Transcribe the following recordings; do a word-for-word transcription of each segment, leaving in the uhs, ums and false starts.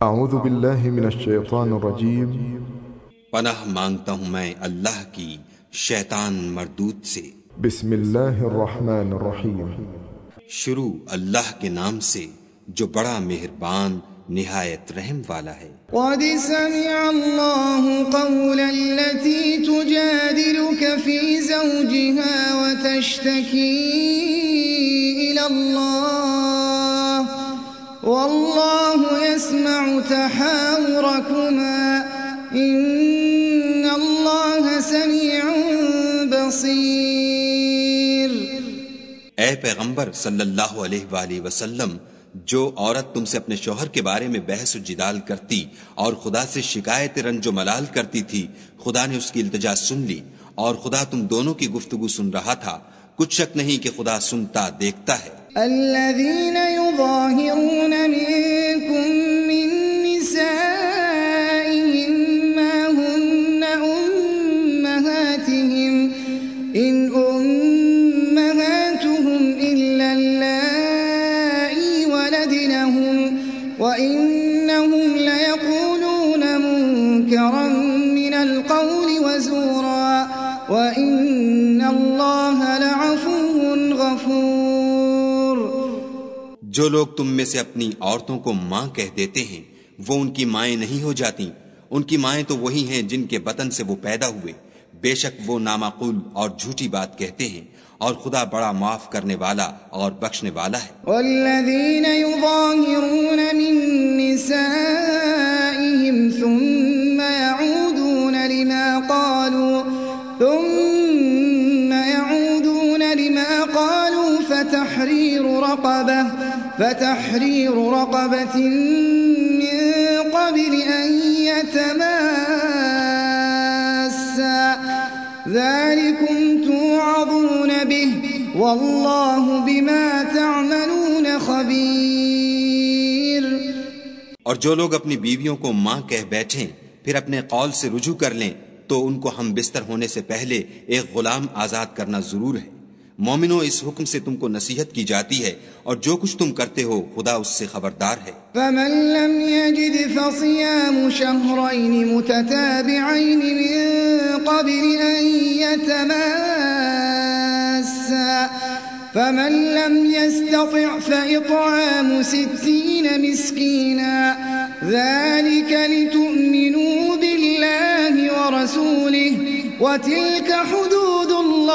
اعوذ باللہ من الشیطان الرجیم، پناہ مانگتا ہوں میں اللہ کی شیطان مردود سے۔ بسم اللہ الرحمن الرحیم، شروع اللہ کے نام سے جو بڑا مہربان نہایت رحم والا ہے۔ قد سمع اللہ قول التي تجادلك في زوجها وتشتكي إلى الله والله يسمع تحاوركما إن الله سميع بصير۔ اے پیغمبر صلی اللہ علیہ وآلہ وسلم، جو عورت تم سے اپنے شوہر کے بارے میں بحث و جدال کرتی اور خدا سے شکایت رنج و ملال کرتی تھی، خدا نے اس کی التجا سن لی اور خدا تم دونوں کی گفتگو سن رہا تھا۔ کچھ شک نہیں کہ خدا سنتا دیکھتا ہے۔ الذين يظاهرون منكم من نسائهم ما هن أمهاتهم إن أمهاتهم إلا اللائي ولدنهم وإنهم ليقولون منكرا من القول وزورا وإن الله لعفو غفور۔ جو لوگ تم میں سے اپنی عورتوں کو ماں کہہ دیتے ہیں وہ ان کی مائیں نہیں ہو جاتی، ان کی مائیں تو وہی ہیں جن کے بطن سے وہ پیدا ہوئے، بے شک وہ نامعقول اور جھوٹی بات کہتے ہیں اور خدا بڑا معاف کرنے والا اور بخشنے والا ہے۔ والذین یظاہرون من نسائهم ثم يعودون لما قالوا ثم يعودون لما قالوا فتحرير رقبة فتحرير رقبة من قبل أن يتماسا ذلكم توعظون به والله بما تعملون خبير۔ اور جو لوگ اپنی بیویوں کو ماں کہہ بیٹھیں پھر اپنے قول سے رجوع کر لیں تو ان کو ہم بستر ہونے سے پہلے ایک غلام آزاد کرنا ضرور ہے۔ مومنوں، اس حکم سے تم کو نصیحت کی جاتی ہے اور جو کچھ تم کرتے ہو خدا اس سے خبردار ہے۔ فمن لم يجد فصيام شهرين متتابعين من قبل أن يتماسا فمن لم يستطع فإطعام ستين مسكينا ذلك لتؤمنوا بالله ورسوله وتلك حدود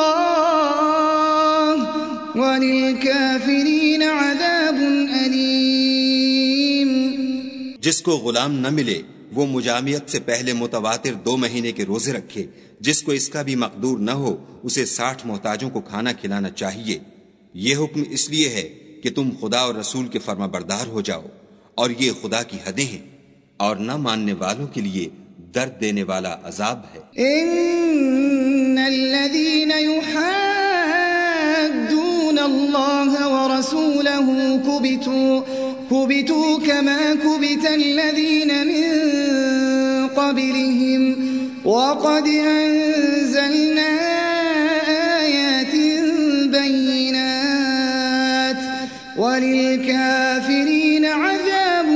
الله وَلِلْكَافِرِينَ عَذَابٌ أَلِيمٌ۔ جس کو غلام نہ ملے وہ مجامعت سے پہلے متواتر دو مہینے کے روزے رکھے، جس کو اس کا بھی مقدور نہ ہو اسے ساٹھ محتاجوں کو کھانا کھلانا چاہیے۔ یہ حکم اس لیے ہے کہ تم خدا اور رسول کے فرما بردار ہو جاؤ، اور یہ خدا کی حدیں ہیں اور نہ ماننے والوں کے لیے درد دینے والا عذاب ہے۔ إِنَّ الَّذِينَ يُحَادُّونَ اللَّهَ وَرَسُولَهُ كُبِتُوا كُبِتُوا كَمَا كُبِتَ الَّذِينَ مِن قَبْلِهِمْ وَقَدْ أَنزَلْنَا آيَاتٍ بَيِّنَاتٍ وَلِلْكَافِرِينَ عَذَابٌ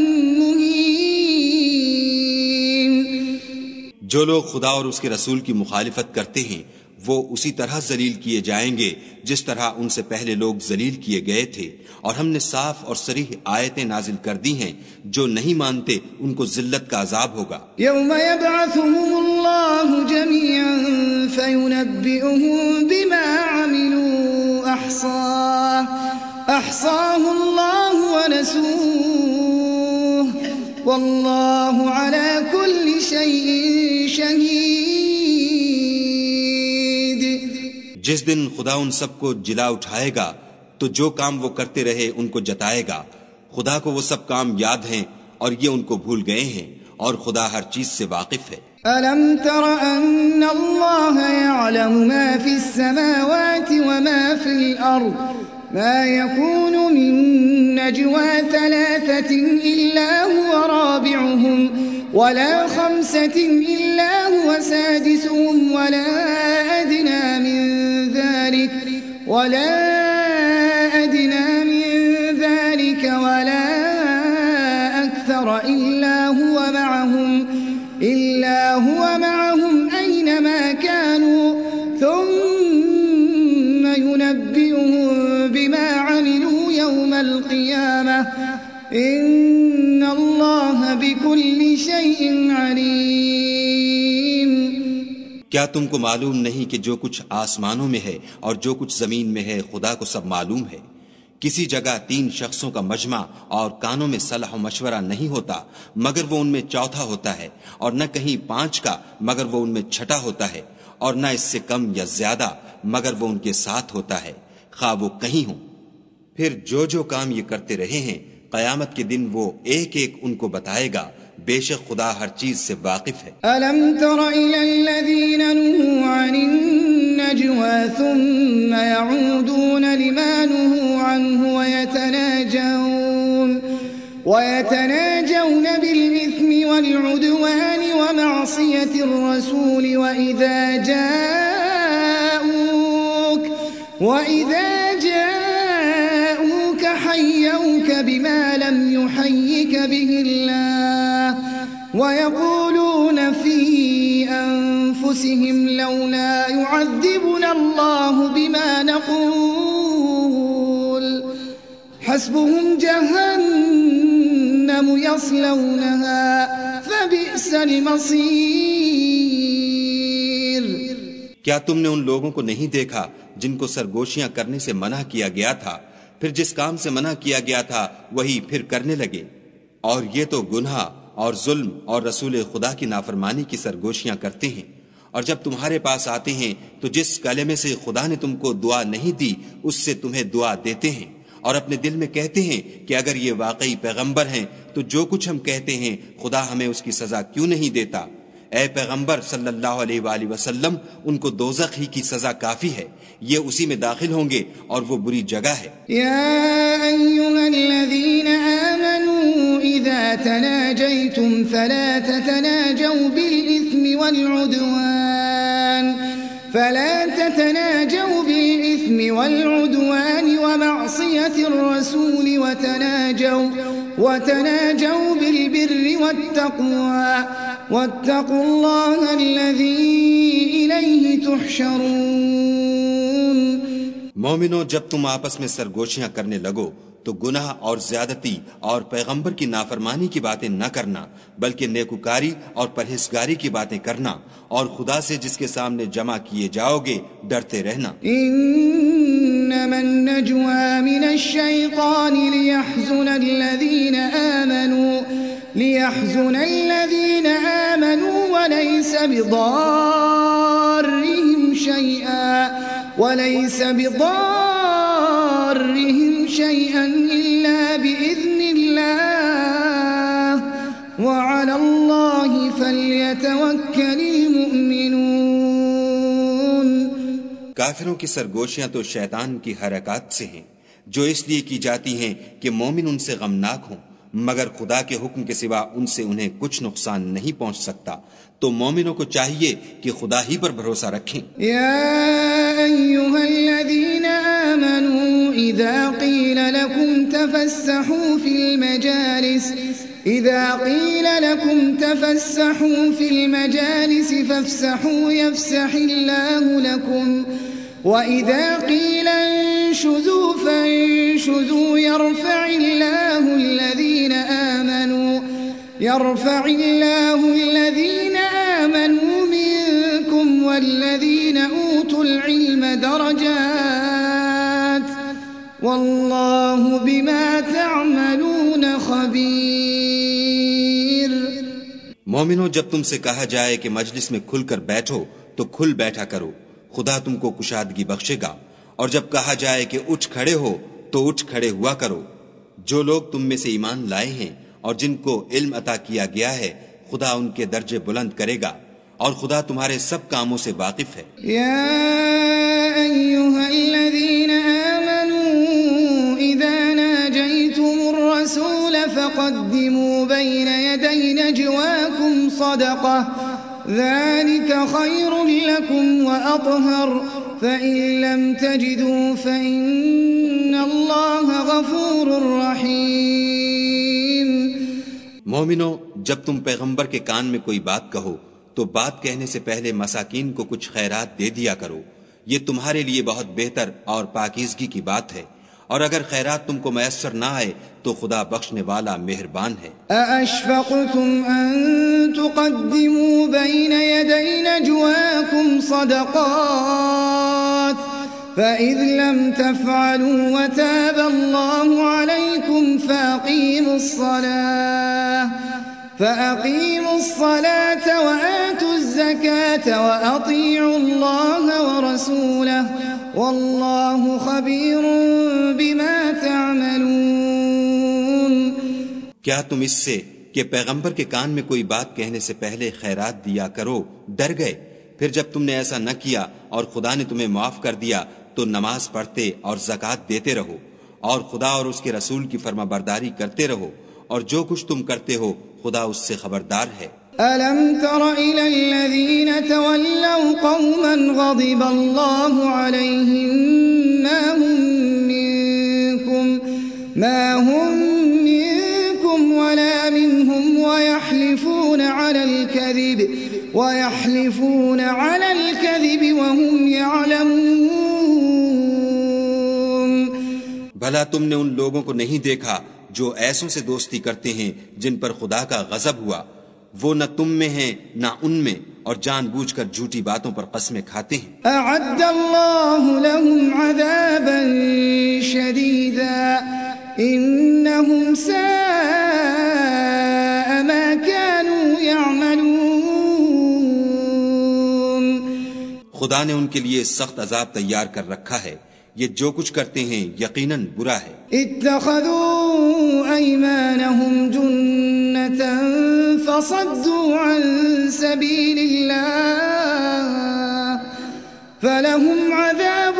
مُهِينٌ۔ جو لوگ خدا اور اس کے رسول کی مخالفت کرتے ہیں وہ اسی طرح ذلیل کیے جائیں گے جس طرح ان سے پہلے لوگ ذلیل کیے گئے تھے، اور ہم نے صاف اور صریح آیتیں نازل کر دی ہیں، جو نہیں مانتے ان کو ذلت کا عذاب ہوگا۔ یوم یبعثهم اللہ جميعا فینبئهم بما عملوا احصاہ احصاہ اللہ ونسوہ واللہ علی کل شیء شہید۔ جس دن خدا ان سب کو جلا اٹھائے گا تو جو کام وہ کرتے رہے ان کو جتائے گا۔ خدا کو وہ سب کام یاد ہیں اور یہ ان کو بھول گئے ہیں، اور خدا ہر چیز سے واقف ہے۔ أَلَمْ تَرَ أَنَّ اللَّهَ يَعْلَمُ مَا فِي السَّمَاوَاتِ وَمَا فِي الْأَرْضِ مَا يَكُونُ مِن نَّجْوَى ثَلَاثَةٍ إِلَّا هُوَ رَابِعُهُمْ وَلَا خَمْسَةٍ إِلَّا هُوَ سَادِسُهُمْ وَلَا أَدْنَى مِن ذَلِكَ وَلَا أَدْنَى مِن ذَلِكَ وَلَا أَكْثَرَ أكثر إلا هو معهم إلا هو معهم أينما كانوا ثم ينبئهم بما عملوا يوم القيامة إن الله بكل شيء عليم. کیا تم کو معلوم نہیں کہ جو کچھ آسمانوں میں ہے اور جو کچھ زمین میں ہے خدا کو سب معلوم ہے؟ کسی جگہ تین شخصوں کا مجمع اور کانوں میں صلاح و مشورہ نہیں ہوتا مگر وہ ان میں چوتھا ہوتا ہے، اور نہ کہیں پانچ کا مگر وہ ان میں چھٹا ہوتا ہے، اور نہ اس سے کم یا زیادہ مگر وہ ان کے ساتھ ہوتا ہے، خواہ وہ کہیں ہوں. پھر جو جو کام یہ کرتے رہے ہیں قیامت کے دن وہ ایک ایک ان کو بتائے گا. بے شک خدا ہر چیز سے واقف ہے. أَلَمْ تَرَ إِلَى الَّذِينَ نُهُوا عَنِ النَّجْوَى ثُمَّ يَعُودُونَ لِمَا نُهُوا عَنْهُ وَيَتَنَاجَوْنَ وَيَتَنَاجَوْنَ بِالْإِثْمِ وَالْعُدْوَانِ وَمَعْصِيَةِ الرَّسُولِ وَإِذَا جَاءُوكَ وَإِذَا جَاءُوكَ حَيَّوْكَ بِمَا لَمْ يُحَيِّكَ بِهِ اللَّهُ وَيَقُولُونَ فِي أَنفُسِهِمْ لَوْلَا يُعَذِّبُنَا اللَّهُ بِمَا نَقُولُ حَسْبُهُمْ جَهَنَّمُ يَصْلَوْنَهَا فَبِئْسَ الْمَصِيرُ. کیا تم نے ان لوگوں کو نہیں دیکھا جن کو سرگوشیاں کرنے سے منع کیا گیا تھا، پھر جس کام سے منع کیا گیا تھا وہی پھر کرنے لگے؟ اور یہ تو گناہ اور ظلم اور رسول خدا کی نافرمانی کی سرگوشیاں کرتے ہیں. اور جب تمہارے پاس آتے ہیں تو جس کلمے سے خدا نے تم کو دعا نہیں دی اس سے تمہیں دعا دیتے ہیں، اور اپنے دل میں کہتے ہیں کہ اگر یہ واقعی پیغمبر ہیں تو جو کچھ ہم کہتے ہیں خدا ہمیں اس کی سزا کیوں نہیں دیتا؟ اے پیغمبر صلی اللہ علیہ وآلہ وسلم، ان کو دوزخ ہی کی سزا کافی ہے، یہ اسی میں داخل ہوں گے اور وہ بری جگہ ہے. یا ایھا الذین آمنوا اذا تناجیتم فلا تتناجوا بالاثم والعدوان فلا تتناجوا بالاثم والعدوان ومعصیة الرسول وتناجوا وتناجوا بالبر والتقوى واتقوا الله الذي إليه تحشرون. مومنو، جب تم آپس میں سرگوشیاں کرنے لگو تو گناہ اور زیادتی اور پیغمبر کی نافرمانی کی باتیں نہ کرنا، بلکہ نیکوکاری اور پرہیزگاری کی باتیں کرنا، اور خدا سے جس کے سامنے جمع کیے جاؤ گے ڈرتے رہنا. انما النجوى من الشيطان ليحزن الذين آمنوا ليحزن الذين آمنوا وليس بضارهم شيئا وليس بضارهم شيئا إلا بإذن الله وعلى الله فليتوكل المؤمنون. کافروں کی سرگوشیاں تو شیطان کی حرکات سے ہیں جو اس لیے کی جاتی ہیں کہ مومن ان سے غمناک ہوں، مگر خدا کے حکم کے سوا ان سے انہیں کچھ نقصان نہیں پہنچ سکتا. تو مومنوں کو چاہیے کہ خدا ہی پر بھروسہ رکھیں. یا ایھا الذین آمنوا اذا قیل لکم تفسحوا فی المجالس اذا قیل لکم تفسحوا فی المجالس فافسحوا یفسح اللہ لکم وَإِذَا قِيلَ انشُزُوا فَانشُزُوا يَرْفَعِ اللَّهُ الَّذِينَ آمَنُوا يَرْفَعِ اللَّهُ الَّذِينَ آمَنُوا مِنكُمْ وَالَّذِينَ أُوتُوا الْعِلْمَ دَرَجَاتٍ وَاللَّهُ بِمَا تَعْمَلُونَ خَبِيرٌ. مومنو، جب تم سے کہا جائے کہ مجلس میں کھل کر بیٹھو تو کھل بیٹھا کرو، خدا تم کو کشادگی بخشے گا. اور جب کہا جائے کہ اٹھ کھڑے ہو تو اٹھ کھڑے ہوا کرو. جو لوگ تم میں سے ایمان لائے ہیں اور جن کو علم عطا کیا گیا ہے خدا ان کے درجے بلند کرے گا، اور خدا تمہارے سب کاموں سے واقف ہے. یا ایھا الذین آمنوا اذا ناجیتم الرسول فقدموا بین یدی نجواکم صدقہ ذلك خير لكم وأطهر فإن لم تجدوا فإن الله غفور رحيم. مومنو، جب تم پیغمبر کے کان میں کوئی بات کہو تو بات کہنے سے پہلے مساکین کو کچھ خیرات دے دیا کرو، یہ تمہارے لیے بہت بہتر اور پاکیزگی کی بات ہے، اور اگر خیرات تم کو میسر نہ آئے تو خدا بخشنے والا مہربان ہے۔ أَأَشْفَقْتُمْ أَن تُقَدِّمُوا بَيْنَ يَدَيْ نَجْوَاكُمْ صَدَقَاتٍ فَإِذْ لَمْ تَفْعَلُوا وَتَابَ اللَّهُ عَلَيْكُمْ فَأَقِيمُوا الصَّلَاةَ فَأَقِيمُوا الصَّلَاةَ وَآتُوا الزَّكَاةَ وَأَطِيعُوا اللَّهَ وَرَسُولَهُ وَاللَّهُ خَبِيرٌ بِمَا تَعْمَلُونَ۔ کیا تم اس سے کہ پیغمبر کے کان میں کوئی بات کہنے سے پہلے خیرات دیا کرو ڈر گئے؟ پھر جب تم نے ایسا نہ کیا اور خدا نے تمہیں معاف کر دیا تو نماز پڑھتے اور زکوٰۃ دیتے رہو، اور خدا اور اس کے رسول کی فرما برداری کرتے رہو، اور جو کچھ تم کرتے ہو خدا اس سے خبردار ہے۔ أَلَمْ تَرَ إِلَى الَّذِينَ تَوَلَّوْا قَوْمًا غَضِبَ اللَّهُ عَلَيْهِمْ مَا هُمْ مِنكُمْ مَا هُمْ مِنكُمْ وَلَا مِنْهُمْ وَيَحْلِفُونَ عَلَى الْكَذِبِ وَيَحْلِفُونَ عَلَى الْكَذِبِ وَهُمْ يَعْلَمُونَ۔ بھلا تم نے ان لوگوں کو نہیں دیکھا جو ایسوں سے دوستی کرتے ہیں جن پر خدا کا غضب ہوا، وہ نہ تم میں ہیں نہ ان میں، اور جان بوجھ کر جھوٹی باتوں پر قسمیں کھاتے ہیں۔ أَعَدَّ اللَّهُ لَهُمْ عَذَابًا شَدِيدًا إِنَّهُمْ سَاءَ مَا كَانُوا يَعْمَلُونَ۔ خدا نے ان کے لیے سخت عذاب تیار کر رکھا ہے، یہ جو کچھ کرتے ہیں یقیناً برا ہے۔ اتخذوا أيمانهم جنة فصدوا عن سبيل الله فلهم عذاب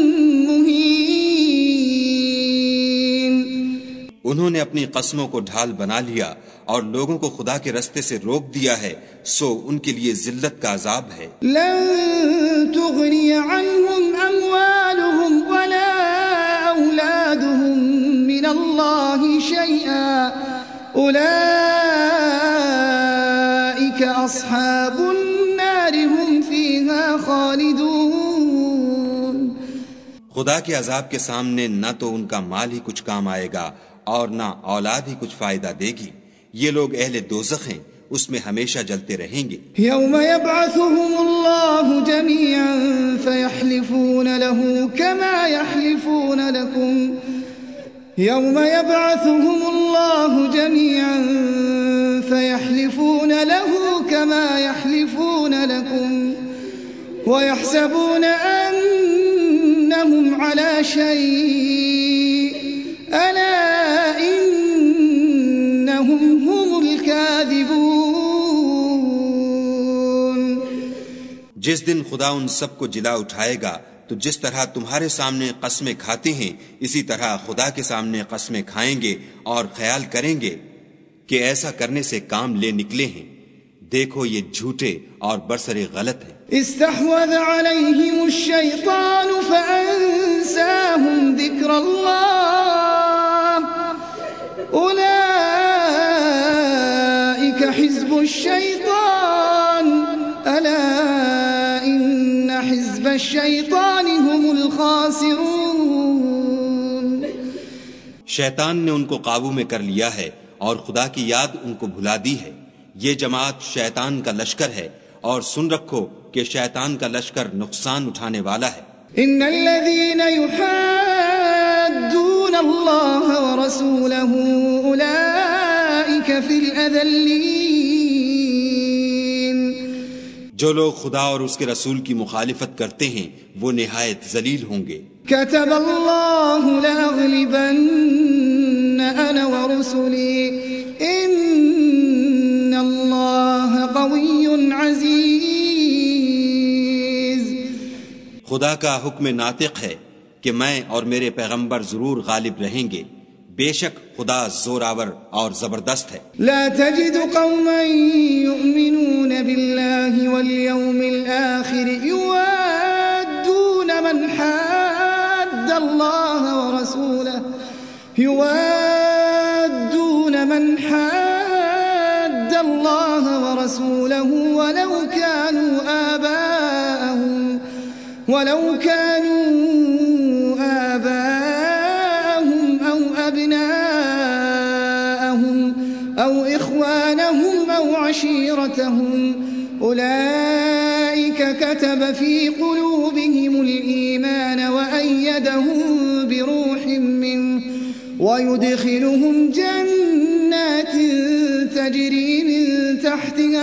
مهين۔ انہوں نے اپنی قسموں کو ڈھال بنا لیا اور لوگوں کو خدا کے رستے سے روک دیا ہے، سو ان کے لیے ذلت کا عذاب ہے۔ لن تغني عنهم أموالهم ولا أولادهم من الله شيئا أولئك أصحاب النار هم فيها خالدون۔ خدا کے عذاب کے سامنے نہ تو ان کا مال ہی کچھ کام آئے گا اور نہ اولاد ہی کچھ فائدہ دے گی، یہ لوگ اہل دوزخ ہیں، اس میں ہمیشہ جلتے رہیں گے۔ يوم يبعثهم الله جميعا فيحلفون له كما يحلفون لكم يوم يبعثهم الله جميعا فيحلفون له كما يحلفون لكم ويحسبون أنهم على شيء ألا إنهم هم الكاذبون۔ جس دن خدا ان سب کو جلا اٹھائے گا تو جس طرح تمہارے سامنے قسمیں کھاتے ہیں اسی طرح خدا کے سامنے قسمیں کھائیں گے اور خیال کریں گے کہ ایسا کرنے سے کام لے نکلے ہیں، دیکھو یہ جھوٹے اور برسر غلط ہیں۔ استحوذ عليهم الشيطان فأنساهم ذكر الله أولئك حزب الشيطان ألا إن حزب الشيطان هم الخاسرون۔ شیطان نے ان کو قابو میں کر لیا ہے اور خدا کی یاد ان کو بھلا دی ہے، یہ جماعت شیطان کا لشکر ہے، اور سن رکھو کہ شیطان کا لشکر نقصان اٹھانے والا ہے۔ ان الذين يحادون الله ورسوله اولئك في الاذلين۔ جو لوگ خدا اور اس کے رسول کی مخالفت کرتے ہیں وہ نہایت ذلیل ہوں گے۔ كتب الله لأغلبن انا ورسلي ان الله قوي عزيز۔ خدا کا حکم ناطق ہے کہ میں اور میرے پیغمبر ضرور غالب رہیں گے، بے شک خدا زوراور اور زبردست ہے۔ لا تجد قوما يؤمنون بالله واليوم الآخر يوادون من حاد الله ورسوله يوادون من حاد يحاد الله ورسوله ولو كانوا آباءهم ولو كانوا آباءهم أو أبناءهم أو إخوانهم أو عشيرتهم أولئك كتب في قلوبهم الإيمان وأيدهم بروح منه ويدخلهم جنات تجري من تحتها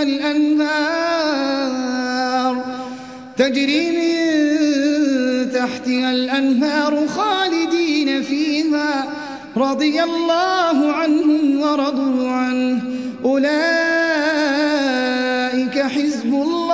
الأنهار تجري من تحتها الأنهار خالدين فيها رضي الله عنهم ورضوا عنه أولئك حزب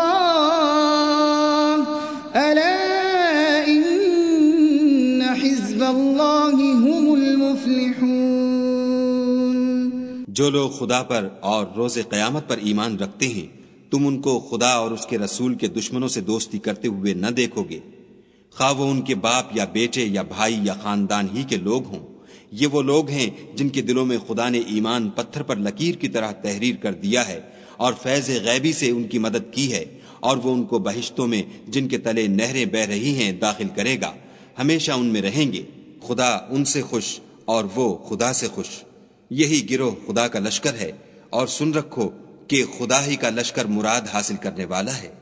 الله ألا إن حزب الله هم المفلحون. جو لوگ خدا پر اور روز قیامت پر ایمان رکھتے ہیں تم ان کو خدا اور اس کے رسول کے دشمنوں سے دوستی کرتے ہوئے نہ دیکھو گے، خواہ وہ ان کے باپ یا بیٹے یا بھائی یا خاندان ہی کے لوگ ہوں. یہ وہ لوگ ہیں جن کے دلوں میں خدا نے ایمان پتھر پر لکیر کی طرح تحریر کر دیا ہے اور فیض غیبی سے ان کی مدد کی ہے، اور وہ ان کو بہشتوں میں جن کے تلے نہریں بہ رہی ہیں داخل کرے گا، ہمیشہ ان میں رہیں گے. خدا ان سے خوش اور وہ خدا سے خوش. یہی گروہ خدا کا لشکر ہے، اور سن رکھو کہ خدا ہی کا لشکر مراد حاصل کرنے والا ہے.